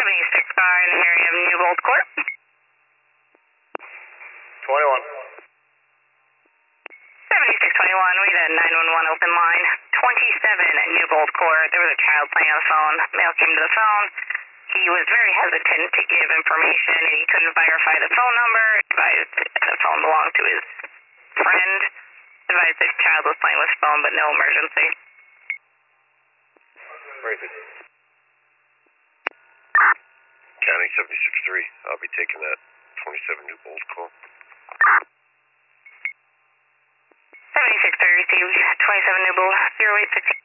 76 car in the area of New Gold Court. 21. 7621, we had a 911 open line. 27 New Gold Court. There was a child playing on the phone. Male came to the phone. He was very hesitant to give information, and he couldn't verify the phone number. Advised the phone belonged to his friend. Advised the child was playing with his phone, but no emergency. Very good. County 76-3. I'll be taking that 27 New Gold call. 76 received 27 New Gold 0815.